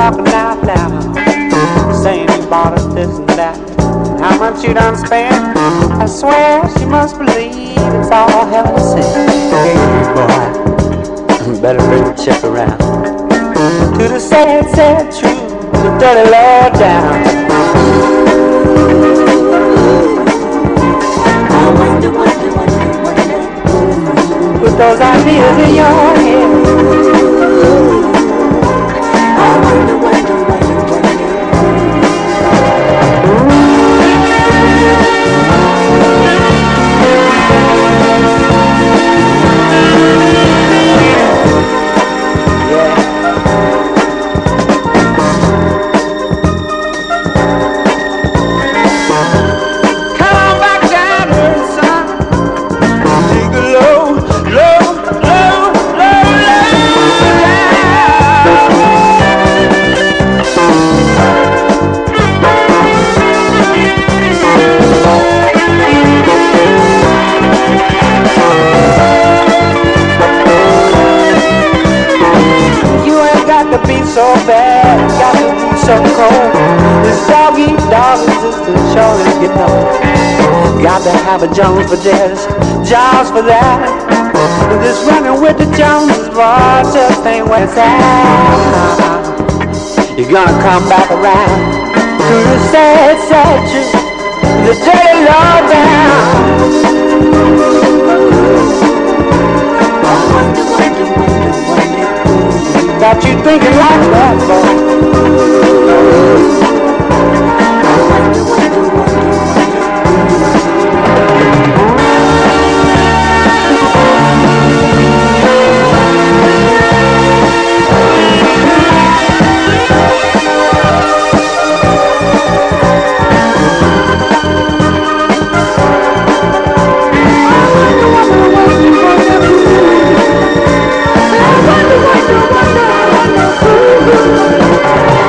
talking out loud, saying you bought us this and that, how much you done spent. I swear she must believe it's all hell to see. Hey boy, better bring the check around to the sad, sad truth, the dirty Lord down. Put those ideas in your head. So bad, got to be so cold. This dog-eat dog existence sure is getting old. Got to have a Jones for this, Jones for that. This running with the Joneses, boy, just ain't where it's at. You're gonna come back around to the sad, sad truth, the dirty law down. Got you thinking like that, boy.